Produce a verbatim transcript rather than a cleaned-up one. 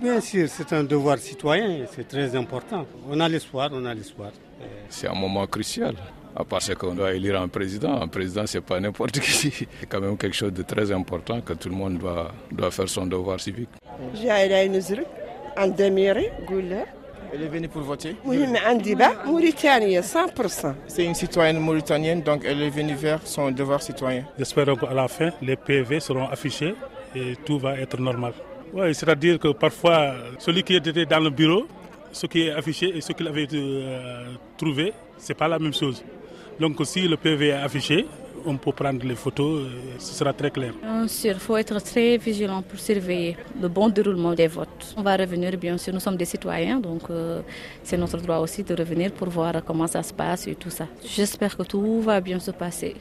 Bien sûr, c'est un devoir citoyen, c'est très important. On a l'espoir, on a l'espoir. C'est un moment crucial. Parce qu'on doit élire un président. Un président, ce n'est pas n'importe qui. C'est quand même quelque chose de très important que tout le monde doit, doit faire son devoir civique. Elle est venue pour voter. Oui, Mauritanie, cent pour cent. C'est une citoyenne mauritanienne, donc elle est venue faire son devoir citoyen. J'espère qu'à la fin, les P V seront affichés et tout va être normal. Oui, c'est-à-dire que parfois, celui qui était dans le bureau, ce qui est affiché et ce qu'il avait euh, trouvé, ce n'est pas la même chose. Donc si le P V est affiché, on peut prendre les photos, ce sera très clair. Bien sûr, il faut être très vigilant pour surveiller le bon déroulement des votes. On va revenir, bien sûr, nous sommes des citoyens, donc euh, c'est notre droit aussi de revenir pour voir comment ça se passe et tout ça. J'espère que tout va bien se passer.